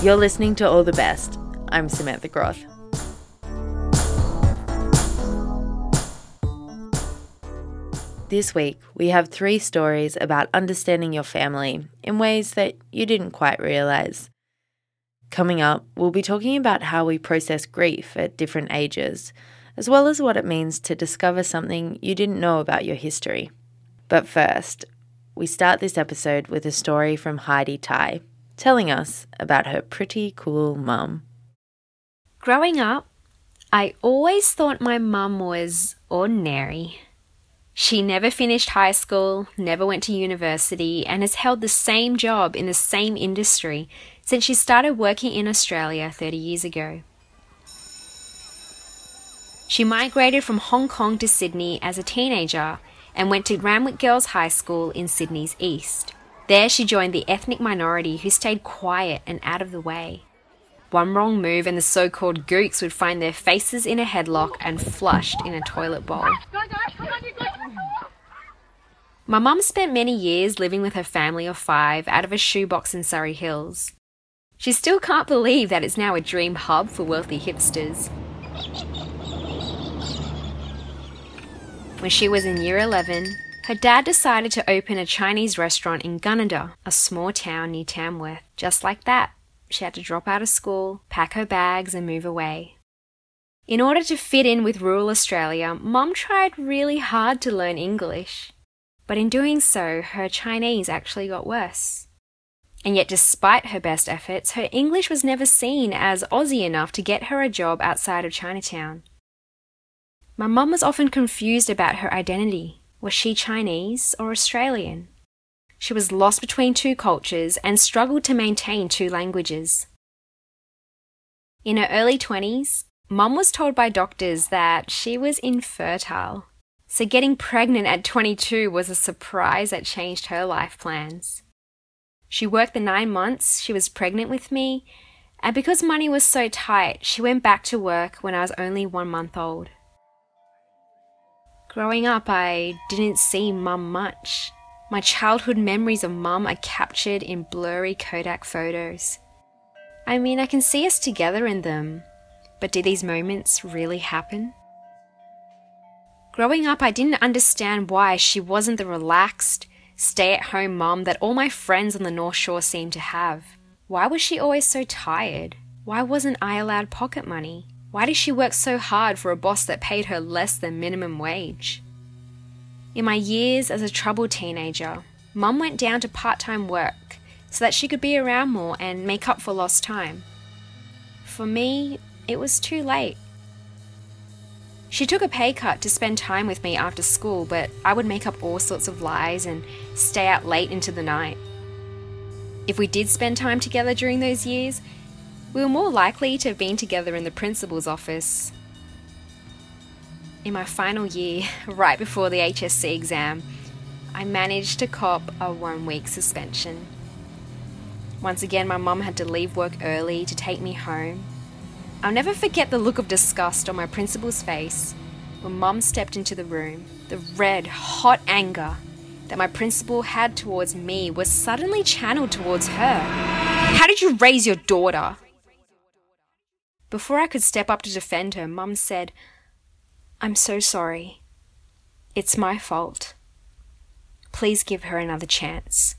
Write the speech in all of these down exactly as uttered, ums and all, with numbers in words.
You're listening to All the Best. I'm Samantha Groth. This week, we have three stories about understanding your family in ways that you didn't quite realise. Coming up, we'll be talking about how we process grief at different ages, as well as what it means to discover something you didn't know about your history. But first, we start this episode with a story from Heidi Tai, telling us about her pretty cool mum. Growing up, I always thought my mum was ordinary. She never finished high school, never went to university, and has held the same job in the same industry since she started working in Australia thirty years ago. She migrated from Hong Kong to Sydney as a teenager and went to Randwick Girls High School in Sydney's east. There she joined the ethnic minority who stayed quiet and out of the way. One wrong move and the so-called gooks would find their faces in a headlock and flushed in a toilet bowl. My mum spent many years living with her family of five out of a shoebox in Surrey Hills. She still can't believe that it's now a dream hub for wealthy hipsters. When she was in year eleven, her dad decided to open a Chinese restaurant in Gunnedah, a small town near Tamworth. Just like that, she had to drop out of school, pack her bags and move away. In order to fit in with rural Australia, Mum tried really hard to learn English. But in doing so, her Chinese actually got worse. And yet despite her best efforts, her English was never seen as Aussie enough to get her a job outside of Chinatown. My mum was often confused about her identity. Was she Chinese or Australian? She was lost between two cultures and struggled to maintain two languages. In her early twenties, Mum was told by doctors that she was infertile. So getting pregnant at twenty-two was a surprise that changed her life plans. She worked the nine months she was pregnant with me, and because money was so tight, she went back to work when I was only one month old. Growing up, I didn't see Mum much. My childhood memories of Mum are captured in blurry Kodak photos. I mean, I can see us together in them, but do these moments really happen? Growing up, I didn't understand why she wasn't the relaxed, stay-at-home mum that all my friends on the North Shore seemed to have. Why was she always so tired? Why wasn't I allowed pocket money? Why did she work so hard for a boss that paid her less than minimum wage? In my years as a troubled teenager, Mum went down to part-time work so that she could be around more and make up for lost time. For me, it was too late. She took a pay cut to spend time with me after school, but I would make up all sorts of lies and stay out late into the night. If we did spend time together during those years, we were more likely to have been together in the principal's office. In my final year, right before the H S C exam, I managed to cop a one-week suspension. Once again, my mum had to leave work early to take me home. I'll never forget the look of disgust on my principal's face when Mum stepped into the room. The red, hot anger that my principal had towards me was suddenly channeled towards her. How did you raise your daughter? Before I could step up to defend her, Mum said, "I'm so sorry. It's my fault. Please give her another chance."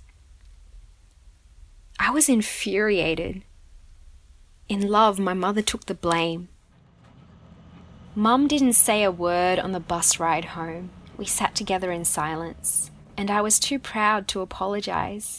I was infuriated. In love, my mother took the blame. Mum didn't say a word on the bus ride home. We sat together in silence, and I was too proud to apologize.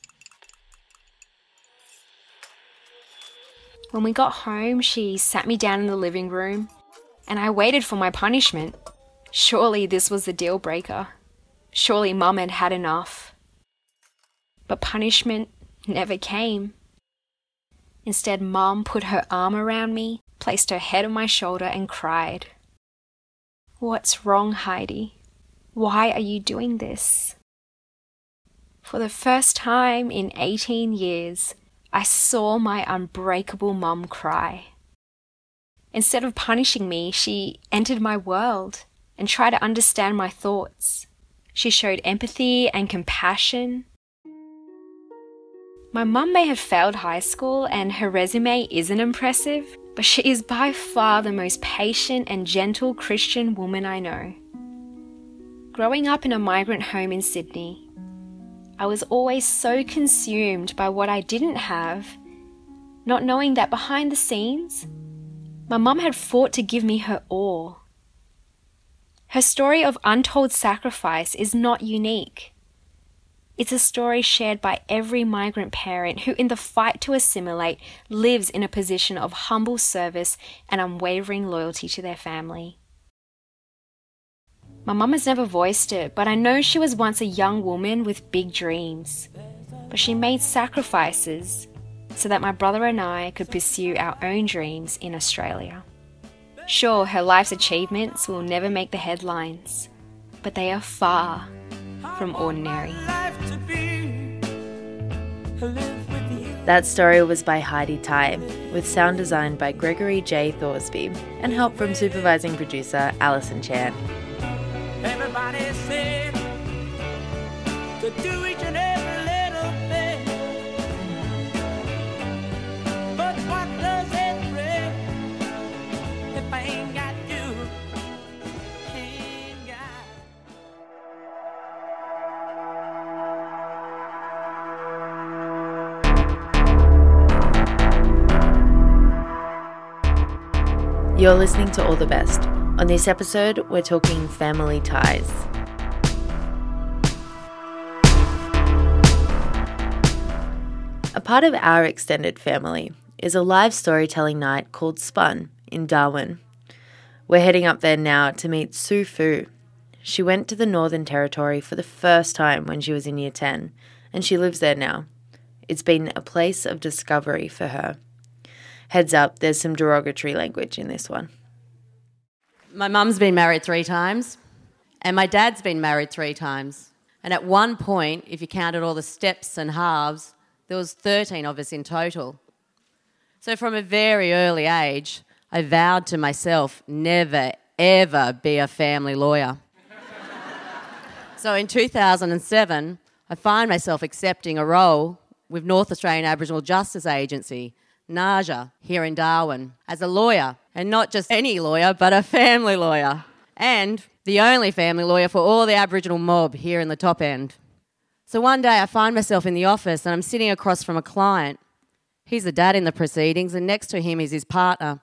When we got home, she sat me down in the living room, and I waited for my punishment. Surely this was the deal breaker. Surely Mum had had enough. But punishment never came. Instead, Mum put her arm around me, placed her head on my shoulder and cried. "What's wrong, Heidi? Why are you doing this?" For the first time in eighteen years, I saw my unbreakable mum cry. Instead of punishing me, she entered my world and tried to understand my thoughts. She showed empathy and compassion. My mum may have failed high school and her resume isn't impressive, but she is by far the most patient and gentle Christian woman I know. Growing up in a migrant home in Sydney, I was always so consumed by what I didn't have, not knowing that behind the scenes, my mum had fought to give me her all. Her story of untold sacrifice is not unique. It's a story shared by every migrant parent who, in the fight to assimilate, lives in a position of humble service and unwavering loyalty to their family. My mum has never voiced it, but I know she was once a young woman with big dreams. But she made sacrifices so that my brother and I could pursue our own dreams in Australia. Sure, her life's achievements will never make the headlines, but they are far from ordinary. That story was by Heidi Tai, with sound design by Gregory J. Thorsby, and help from supervising producer Alison Chan. Everybody said to do each and every little thing, but what does it bring if I ain't got you? Ain't got. You're listening to All the Best. On this episode, we're talking family ties. A part of our extended family is a live storytelling night called Spun in Darwin. We're heading up there now to meet Sue Fu. She went to the Northern Territory for the first time when she was in year ten, and she lives there now. It's been a place of discovery for her. Heads up, there's some derogatory language in this one. My mum's been married three times, and my dad's been married three times. And at one point, if you counted all the steps and halves, there was thirteen of us in total. So from a very early age, I vowed to myself never, ever be a family lawyer. So in two thousand seven, I find myself accepting a role with North Australian Aboriginal Justice Agency, NAJA, here in Darwin, as a lawyer, and not just any lawyer, but a family lawyer, and the only family lawyer for all the Aboriginal mob here in the top end. So one day I find myself in the office and I'm sitting across from a client. He's the dad in the proceedings, and next to him is his partner.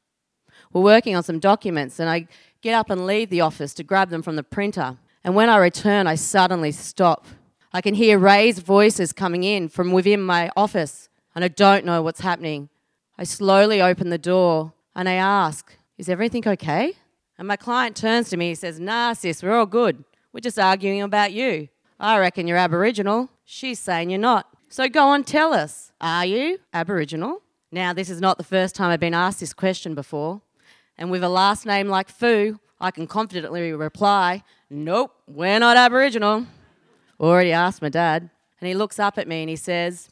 We're working on some documents, and I get up and leave the office to grab them from the printer, and when I return, I suddenly stop. I can hear raised voices coming in from within my office, and I don't know what's happening. I slowly open the door and I ask, is everything okay? And my client turns to me, he says, nah, sis, we're all good. We're just arguing about you. I reckon you're Aboriginal. She's saying you're not. So go on, tell us, are you Aboriginal? Now, this is not the first time I've been asked this question before. And with a last name like Fu, I can confidently reply, nope, we're not Aboriginal. Already asked my dad. And he looks up at me and he says,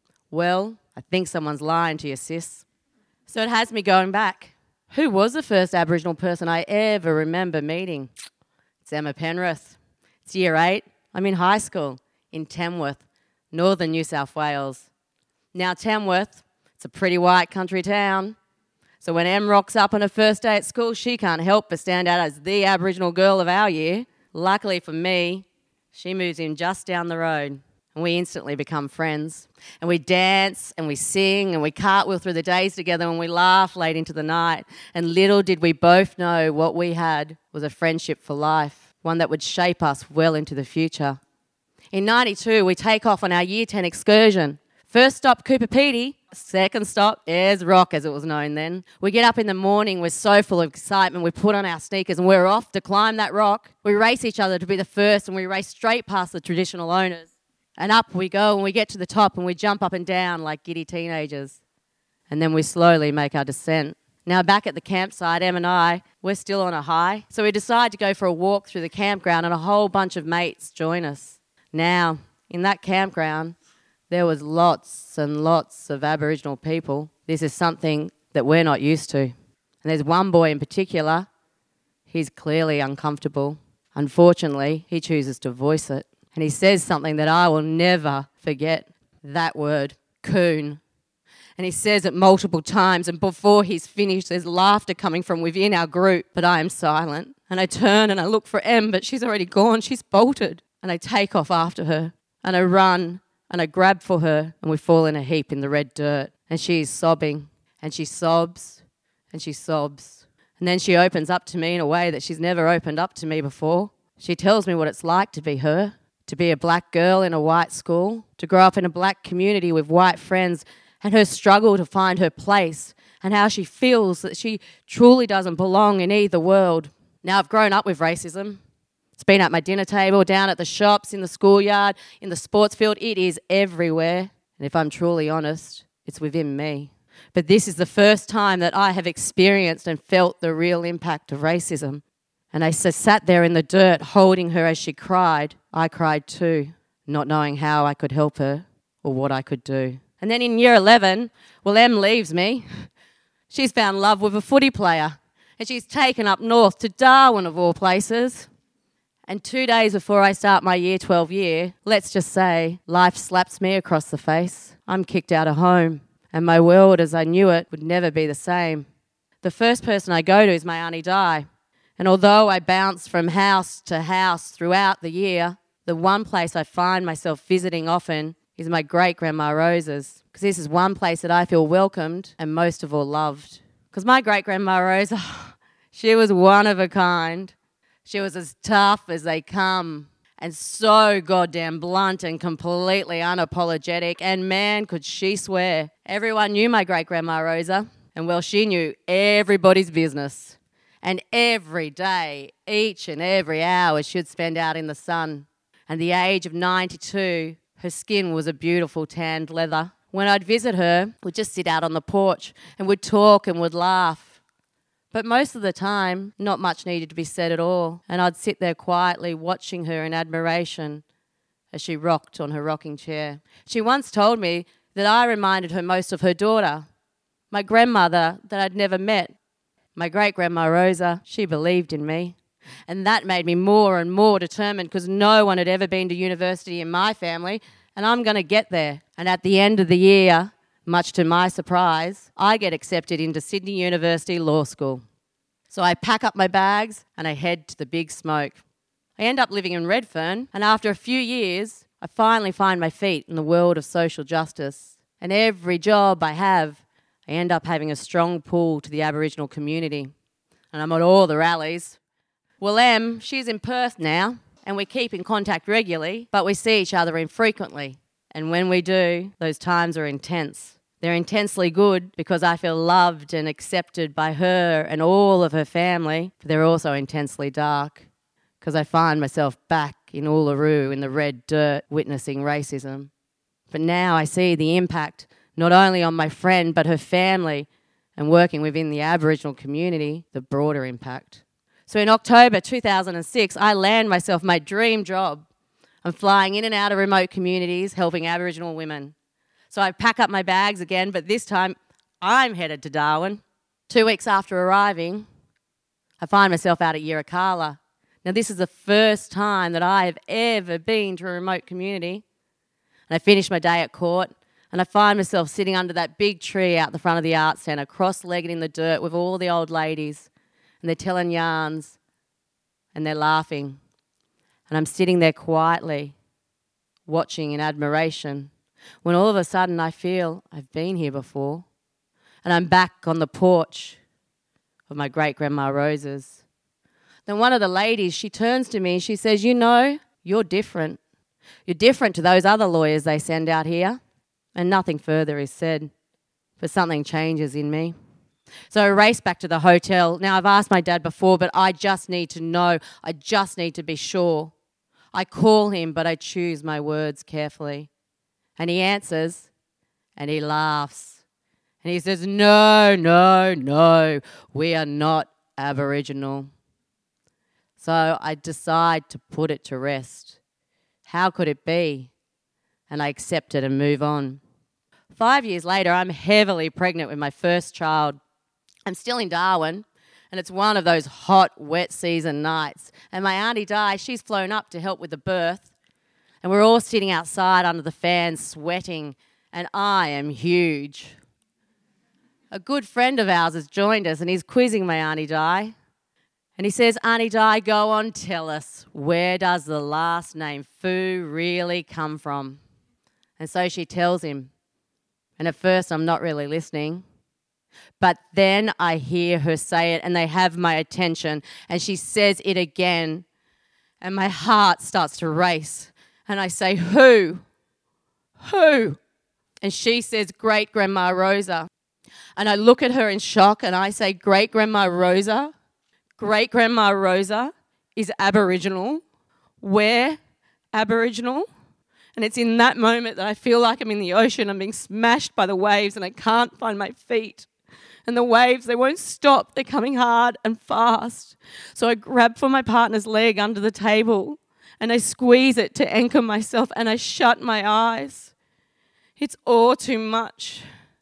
well, I think someone's lying to you, sis. So it has me going back. Who was the first Aboriginal person I ever remember meeting? It's Emma Penrith. It's year eight. I'm in high school in Tamworth, northern New South Wales. Now Tamworth, it's a pretty white country town. So when Em rocks up on her first day at school, she can't help but stand out as the Aboriginal girl of our year. Luckily for me, she moves in just down the road. And we instantly become friends. And we dance and we sing and we cartwheel through the days together and we laugh late into the night. And little did we both know what we had was a friendship for life, one that would shape us well into the future. In ninety-two, we take off on our year ten excursion. First stop, Cooper Pedy. Second stop, Ayers Rock, as it was known then. We get up in the morning, we're so full of excitement, we put on our sneakers and we're off to climb that rock. We race each other to be the first and we race straight past the traditional owners. And up we go and we get to the top and we jump up and down like giddy teenagers. And then we slowly make our descent. Now back at the campsite, Em and I, we're still on a high. So we decide to go for a walk through the campground and a whole bunch of mates join us. Now, in that campground, there was lots and lots of Aboriginal people. This is something that we're not used to. And there's one boy in particular, he's clearly uncomfortable. Unfortunately, he chooses to voice it. And he says something that I will never forget. that word, coon. And he says it multiple times, and before he's finished, there's laughter coming from within our group, but I am silent. And I turn and I look for Em, but she's already gone. She's bolted. And I take off after her, and I run, and I grab for her, and we fall in a heap in the red dirt. And she is sobbing, and she sobs, and she sobs. And then she opens up to me in a way that she's never opened up to me before. She tells me what it's like to be her, to be a black girl in a white school, to grow up in a black community with white friends, and her struggle to find her place, and how she feels that she truly doesn't belong in either world. Now, I've grown up with racism. It's been at my dinner table, down at the shops, in the schoolyard, in the sports field. It is everywhere. And if I'm truly honest, it's within me. But this is the first time that I have experienced and felt the real impact of racism. And I sat there in the dirt holding her as she cried. I cried too, not knowing how I could help her or what I could do. And then in year eleven, well, Em leaves me. She's found love with a footy player, and she's taken up north to Darwin, of all places. And two days before I start my year twelve year, let's just say, life slaps me across the face. I'm kicked out of home, and my world as I knew it would never be the same. The first person I go to is my Auntie Di. And although I bounce from house to house throughout the year, the one place I find myself visiting often is my great-grandma Rosa's, because this is one place that I feel welcomed and most of all loved. Because my great-grandma Rosa, she was one of a kind. She was as tough as they come and so goddamn blunt and completely unapologetic, and man, could she swear. Everyone knew my great-grandma Rosa, and well, she knew everybody's business. And every day, each and every hour, she'd spend out in the sun. And the age of ninety-two, her skin was a beautiful tanned leather. When I'd visit her, we'd just sit out on the porch and we'd talk and we'd laugh. But most of the time, not much needed to be said at all. And I'd sit there quietly watching her in admiration as she rocked on her rocking chair. She once told me that I reminded her most of her daughter, my grandmother that I'd never met. My great-grandma Rosa, she believed in me. And that made me more and more determined, because no one had ever been to university in my family, and I'm going to get there. And at the end of the year, much to my surprise, I get accepted into Sydney University Law School. So I pack up my bags and I head to the big smoke. I end up living in Redfern, and after a few years, I finally find my feet in the world of social justice. And every job I have, I end up having a strong pull to the Aboriginal community. And I'm at all the rallies. Well, Em, she's in Perth now, and we keep in contact regularly, but we see each other infrequently. And when we do, those times are intense. They're intensely good because I feel loved and accepted by her and all of her family, but they're also intensely dark because I find myself back in Uluru in the red dirt witnessing racism. But now I see the impact not only on my friend but her family, and working within the Aboriginal community, the broader impact. So in October two thousand six, I land myself my dream job. I'm flying in and out of remote communities, helping Aboriginal women. So I pack up my bags again, but this time I'm headed to Darwin. Two weeks after arriving, I find myself out at Yirrkala. Now this is the first time that I have ever been to a remote community. And I finish my day at court, and I find myself sitting under that big tree out the front of the arts centre, cross-legged in the dirt with all the old ladies. And they're telling yarns, and they're laughing. And I'm sitting there quietly, watching in admiration, when all of a sudden I feel I've been here before. And I'm back on the porch of my great-grandma Rosa's. Then one of the ladies, she turns to me and she says, you know, you're different. You're different to those other lawyers they send out here. And nothing further is said, but something changes in me. So I race back to the hotel. Now, I've asked my dad before, but I just need to know. I just need to be sure. I call him, but I choose my words carefully. And he answers, and he laughs. And he says, no, no, no, we are not Aboriginal. So I decide to put it to rest. How could it be? And I accept it and move on. Five years later, I'm heavily pregnant with my first child. I'm still in Darwin, and it's one of those hot, wet season nights. And my Auntie Di, she's flown up to help with the birth. And we're all sitting outside under the fan sweating, and I am huge. A good friend of ours has joined us and he's quizzing my Auntie Di. And he says, Auntie Di, go on, tell us, where does the last name Fu really come from? And so she tells him. And at first I'm not really listening. But then I hear her say it and they have my attention. And she says it again. And my heart starts to race. And I say, who? Who? And she says, Great-Grandma Rosa. And I look at her in shock and I say, Great-Grandma Rosa? Great-Grandma Rosa is Aboriginal. We're Aboriginal. And it's in that moment that I feel like I'm in the ocean. I'm being smashed by the waves and I can't find my feet. And the waves, they won't stop. They're coming hard and fast. So I grab for my partner's leg under the table and I squeeze it to anchor myself and I shut my eyes. It's all too much.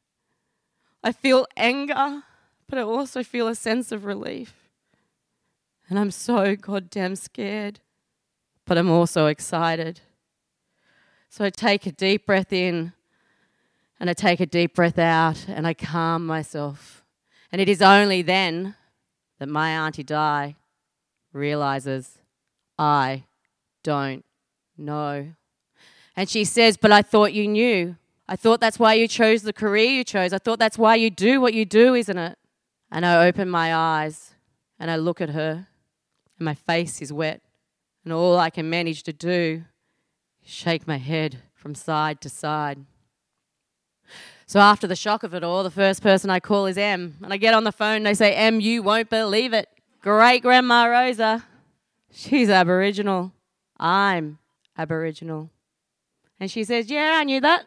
I feel anger, but I also feel a sense of relief. And I'm so goddamn scared, but I'm also excited. So I take a deep breath in and I take a deep breath out and I calm myself. And it is only then that my Auntie Di realises I don't know. And she says, but I thought you knew. I thought that's why you chose the career you chose. I thought that's why you do what you do, isn't it? And I open my eyes and I look at her and my face is wet. And all I can manage to do is shake my head from side to side. So after the shock of it all, the first person I call is Em. And I get on the phone and they say, Em, you won't believe it. Great-Grandma Rosa, she's Aboriginal. I'm Aboriginal. And she says, yeah, I knew that.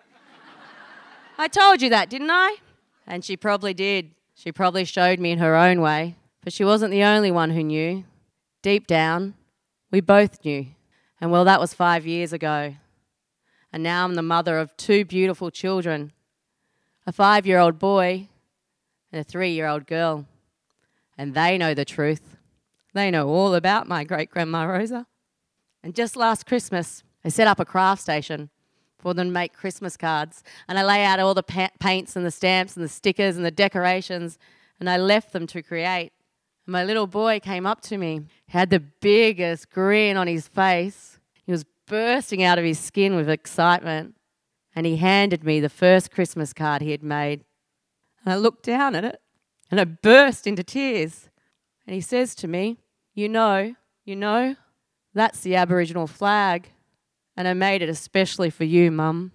I told you that, didn't I? And she probably did. She probably showed me in her own way. But she wasn't the only one who knew. Deep down, we both knew. And well, that was five years ago. And now I'm the mother of two beautiful children, a five-year-old boy and a three-year-old girl. And they know the truth. They know all about my great-grandma Rosa. And just last Christmas, I set up a craft station for them to make Christmas cards. And I lay out all the pa- paints and the stamps and the stickers and the decorations, and I left them to create. And my little boy came up to me. He had the biggest grin on his face. He was bursting out of his skin with excitement. And he handed me the first Christmas card he had made. And I looked down at it and I burst into tears. And he says to me, you know, you know, that's the Aboriginal flag. And I made it especially for you, Mum.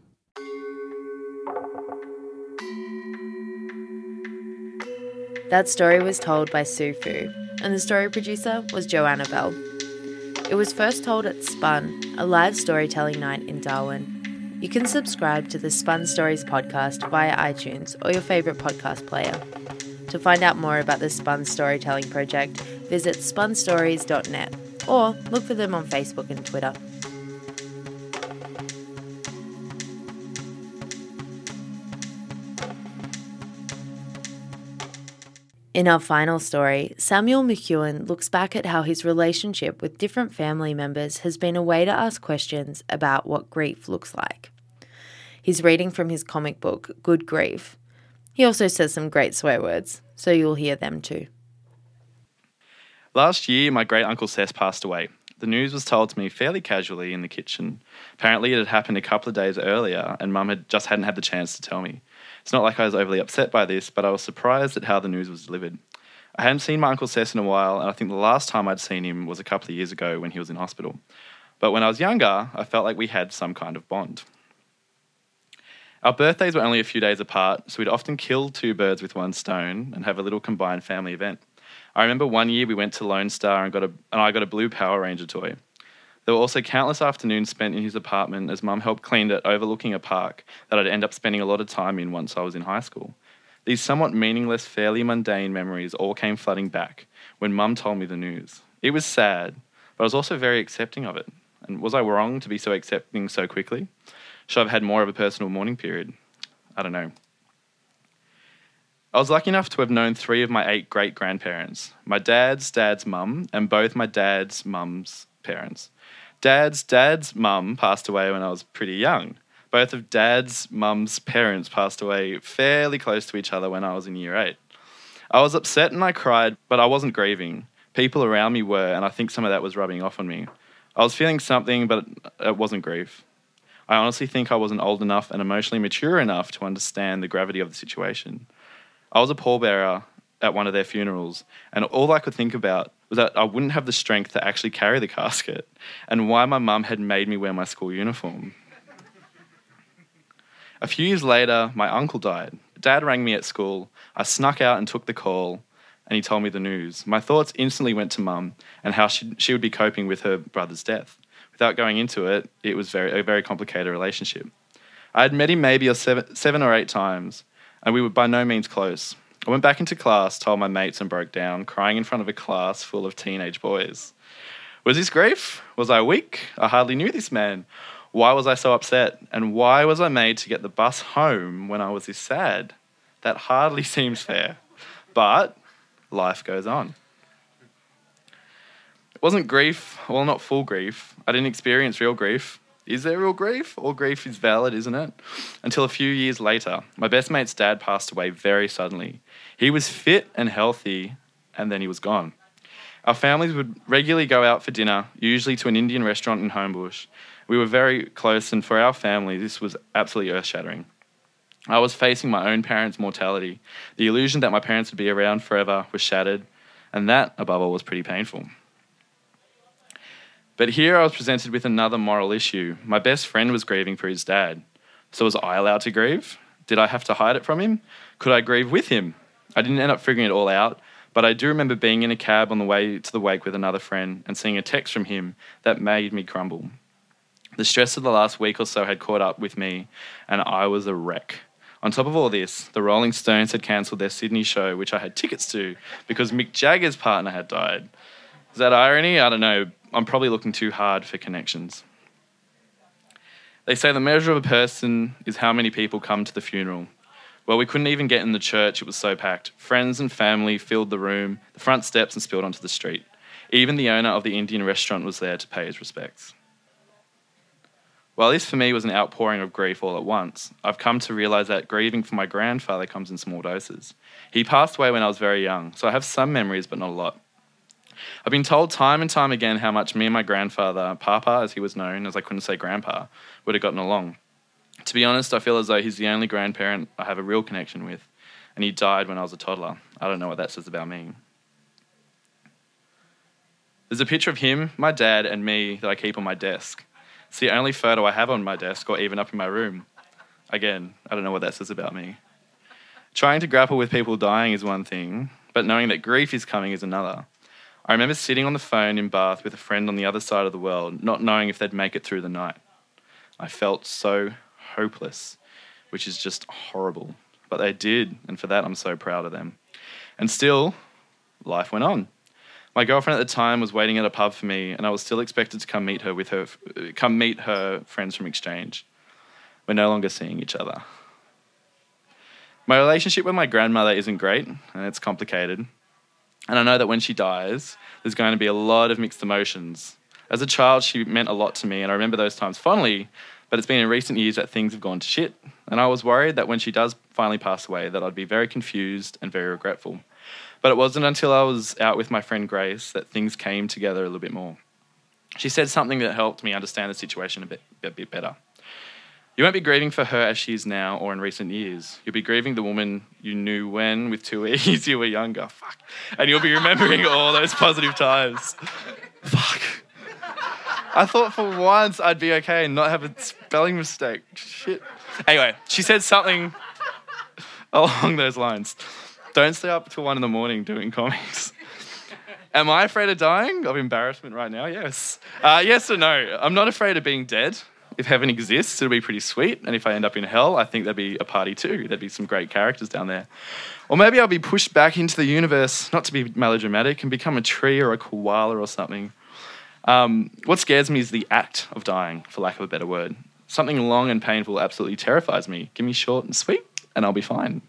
That story was told by Sue Fu, and the story producer was Joanna Bell. It was first told at Spun, a live storytelling night in Darwin. You can subscribe to the Spun Stories podcast via iTunes or your favourite podcast player. To find out more about the Spun Storytelling Project, visit spun stories dot net or look for them on Facebook and Twitter. In our final story, Samuel McEwen looks back at how his relationship with different family members has been a way to ask questions about what grief looks like. He's reading from his comic book, Good Grief. He also says some great swear words, so you'll hear them too. Last year, my great-uncle Sess passed away. The news was told to me fairly casually in the kitchen. Apparently it had happened a couple of days earlier and Mum had just hadn't had the chance to tell me. It's not like I was overly upset by this, but I was surprised at how the news was delivered. I hadn't seen my Uncle Sess in a while, and I think the last time I'd seen him was a couple of years ago when he was in hospital. But when I was younger, I felt like we had some kind of bond. Our birthdays were only a few days apart, so we'd often kill two birds with one stone and have a little combined family event. I remember one year we went to Lone Star and got a, and I got a blue Power Ranger toy. There were also countless afternoons spent in his apartment as Mum helped clean it overlooking a park that I'd end up spending a lot of time in once I was in high school. These somewhat meaningless, fairly mundane memories all came flooding back when Mum told me the news. It was sad, but I was also very accepting of it. And was I wrong to be so accepting so quickly? Should I have had more of a personal mourning period? I don't know. I was lucky enough to have known three of my eight great-grandparents, my dad's dad's mum and both my dad's mum's parents. Dad's dad's mum passed away when I was pretty young. Both of Dad's mum's parents passed away fairly close to each other when I was in year eight. I was upset and I cried, but I wasn't grieving. People around me were, and I think some of that was rubbing off on me. I was feeling something, but it wasn't grief. I honestly think I wasn't old enough and emotionally mature enough to understand the gravity of the situation. I was a pallbearer at one of their funerals, and all I could think about was that I wouldn't have the strength to actually carry the casket, and why my mum had made me wear my school uniform. A few years later, my uncle died. Dad rang me at school. I snuck out and took the call, and he told me the news. My thoughts instantly went to Mum and how she, she would be coping with her brother's death. Without going into it, it was very a very complicated relationship. I had met him maybe a seven, seven or eight times, and we were by no means close. I went back into class, told my mates, and broke down, crying in front of a class full of teenage boys. Was this grief? Was I weak? I hardly knew this man. Why was I so upset? And why was I made to get the bus home when I was this sad? That hardly seems fair. But life goes on. It wasn't grief, well, not full grief. I didn't experience real grief. Is there real grief? All grief is valid, isn't it? Until a few years later, my best mate's dad passed away very suddenly. He was fit and healthy, and then he was gone. Our families would regularly go out for dinner, usually to an Indian restaurant in Homebush. We were very close, and for our family, this was absolutely earth-shattering. I was facing my own parents' mortality. The illusion that my parents would be around forever was shattered, and that, above all, was pretty painful. But here I was presented with another moral issue. My best friend was grieving for his dad. So was I allowed to grieve? Did I have to hide it from him? Could I grieve with him? I didn't end up figuring it all out, but I do remember being in a cab on the way to the wake with another friend and seeing a text from him that made me crumble. The stress of the last week or so had caught up with me, and I was a wreck. On top of all this, the Rolling Stones had cancelled their Sydney show, which I had tickets to, because Mick Jagger's partner had died. Is that irony? I don't know. I'm probably looking too hard for connections. They say the measure of a person is how many people come to the funeral. Well, we couldn't even get in the church, it was so packed. Friends and family filled the room, the front steps, and spilled onto the street. Even the owner of the Indian restaurant was there to pay his respects. While this for me was an outpouring of grief all at once, I've come to realise that grieving for my grandfather comes in small doses. He passed away when I was very young, so I have some memories, but not a lot. I've been told time and time again how much me and my grandfather, Papa as he was known, as I couldn't say Grandpa, would have gotten along. To be honest, I feel as though he's the only grandparent I have a real connection with, and he died when I was a toddler. I don't know what that says about me. There's a picture of him, my dad, and me that I keep on my desk. It's the only photo I have on my desk or even up in my room. Again, I don't know what that says about me. Trying to grapple with people dying is one thing, but knowing that grief is coming is another. I remember sitting on the phone in Bath with a friend on the other side of the world, not knowing if they'd make it through the night. I felt so hopeless, which is just horrible. But they did, and for that I'm so proud of them. And still, life went on. My girlfriend at the time was waiting at a pub for me, and I was still expected to come meet her with her, come meet her friends from exchange. We're no longer seeing each other. My relationship with my grandmother isn't great, and it's complicated. And I know that when she dies, there's going to be a lot of mixed emotions. As a child, she meant a lot to me, and I remember those times fondly, but it's been in recent years that things have gone to shit, and I was worried that when she does finally pass away, that I'd be very confused and very regretful. But it wasn't until I was out with my friend Grace that things came together a little bit more. She said something that helped me understand the situation a bit, a bit better. You won't be grieving for her as she is now or in recent years. You'll be grieving the woman you knew when, with two E's, you were younger. Fuck. And you'll be remembering all those positive times. Fuck. I thought for once I'd be okay and not have a spelling mistake. Shit. Anyway, she said something along those lines. Don't stay up till one in the morning doing comics. Am I afraid of dying? Of embarrassment right now? Yes. Uh, yes or no? I'm not afraid of being dead. If heaven exists, it'll be pretty sweet. And if I end up in hell, I think there'd be a party too. There'd be some great characters down there. Or maybe I'll be pushed back into the universe, not to be melodramatic, and become a tree or a koala or something. Um, what scares me is the act of dying, for lack of a better word. Something long and painful absolutely terrifies me. Give me short and sweet, and I'll be fine.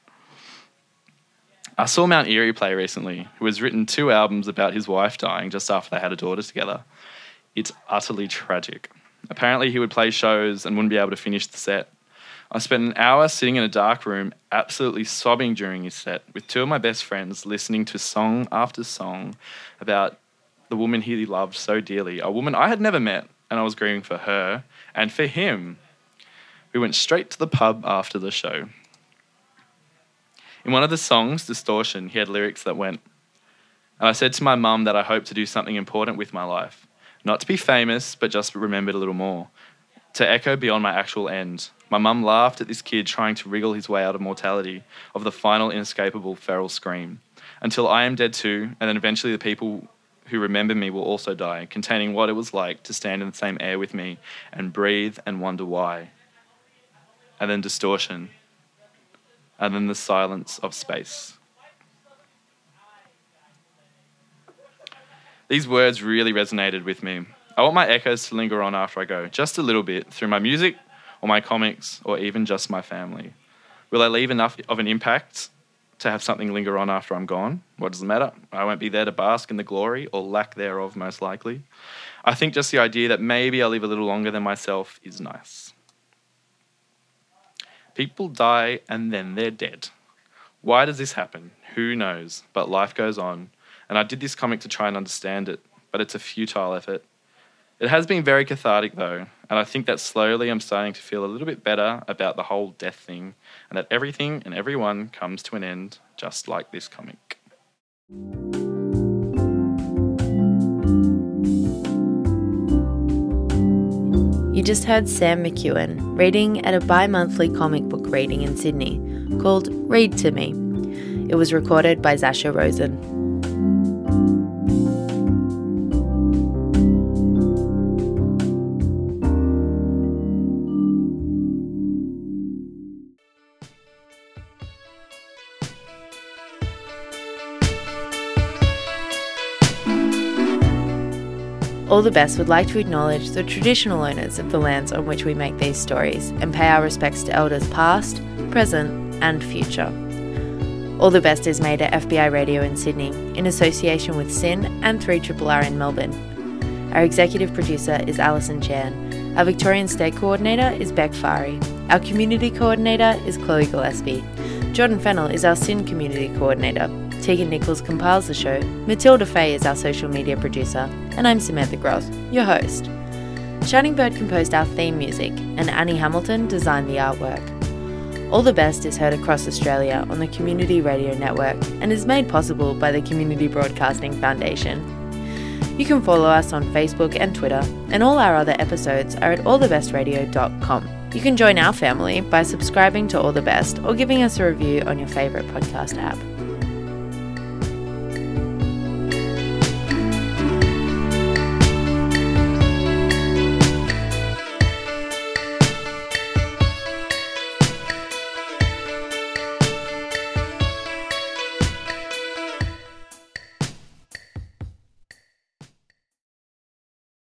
I saw Mount Eerie play recently, who has written two albums about his wife dying just after they had a daughter together. It's utterly tragic. Apparently he would play shows and wouldn't be able to finish the set. I spent an hour sitting in a dark room, absolutely sobbing during his set, with two of my best friends listening to song after song about the woman he loved so dearly, a woman I had never met, and I was grieving for her and for him. We went straight to the pub after the show. In one of the songs, Distortion, he had lyrics that went, and I said to my mum that I hope to do something important with my life, not to be famous, but just remembered a little more, to echo beyond my actual end. My mum laughed at this kid trying to wriggle his way out of mortality, of the final inescapable feral scream, until I am dead too, and then eventually the people who remember me will also die, containing what it was like to stand in the same air with me and breathe and wonder why. And then distortion, and then the silence of space. These words really resonated with me. I want my echoes to linger on after I go, just a little bit, through my music or my comics or even just my family. Will I leave enough of an impact to have something linger on after I'm gone? What does it matter? I won't be there to bask in the glory or lack thereof, most likely. I think just the idea that maybe I'll live a little longer than myself is nice. People die and then they're dead. Why does this happen? Who knows? But life goes on. And I did this comic to try and understand it, but it's a futile effort. It has been very cathartic though, and I think that slowly I'm starting to feel a little bit better about the whole death thing, and that everything and everyone comes to an end, just like this comic. You just heard Sam McEwen reading at a bi-monthly comic book reading in Sydney called Read to Me. It was recorded by Zasha Rosen. All the Best would like to acknowledge the traditional owners of the lands on which we make these stories and pay our respects to elders past, present and future. All the Best is made at F B I Radio in Sydney in association with S Y N and three R R R in Melbourne. Our executive producer is Alison Chan. Our Victorian State Coordinator is Beck Fari. Our Community Coordinator is Chloe Gillespie. Jordan Fennell is our S Y N Community Coordinator. Tegan Nichols compiles the show, Matilda Fay is our social media producer, and I'm Samantha Groth, your host. Shining Bird composed our theme music, and Annie Hamilton designed the artwork. All the Best is heard across Australia on the Community Radio Network and is made possible by the Community Broadcasting Foundation. You can follow us on Facebook and Twitter, and all our other episodes are at all the best radio dot com. You can join our family by subscribing to All the Best or giving us a review on your favourite podcast app.